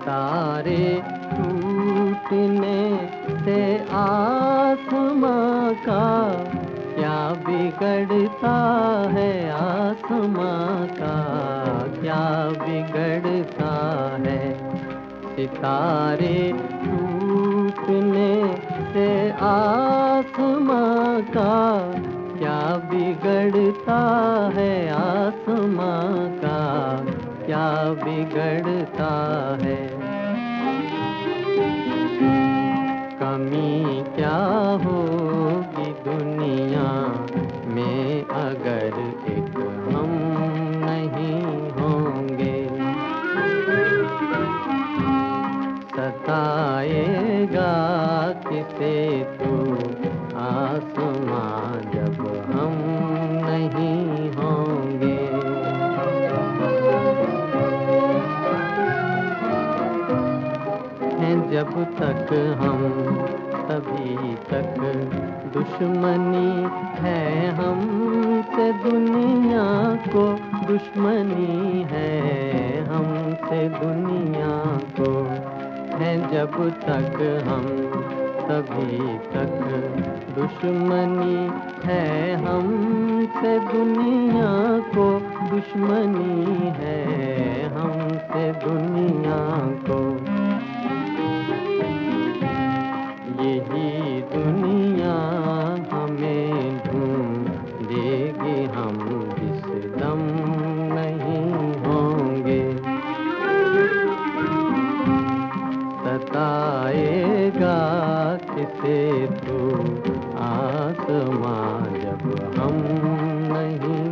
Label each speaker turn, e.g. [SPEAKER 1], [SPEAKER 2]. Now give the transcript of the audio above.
[SPEAKER 1] सितारे टूटने से आसमां का क्या बिगड़ता है, आसमां का क्या बिगड़ता है। सितारे टूटने से आसमां का क्या बिगड़ता है, आसमां का क्या बिगड़ता है। कमी क्या होगी दुनिया में अगर एक हम नहीं होंगे। सताएगा किसे तू आसमां जब हम नहीं होंगे। हैं जब तक हम तभी तक दुश्मनी है, हमसे दुनिया को दुश्मनी है, हमसे दुनिया को। हैं जब तक हम तभी तक दुश्मनी है, हमसे दुनिया को दुश्मनी है, हमसे दुनिया को। यही दुनिया हमें ढूंढेगी, हम जिस दम नहीं होंगे। सताएगा किसे तू आसमां जब हम नहीं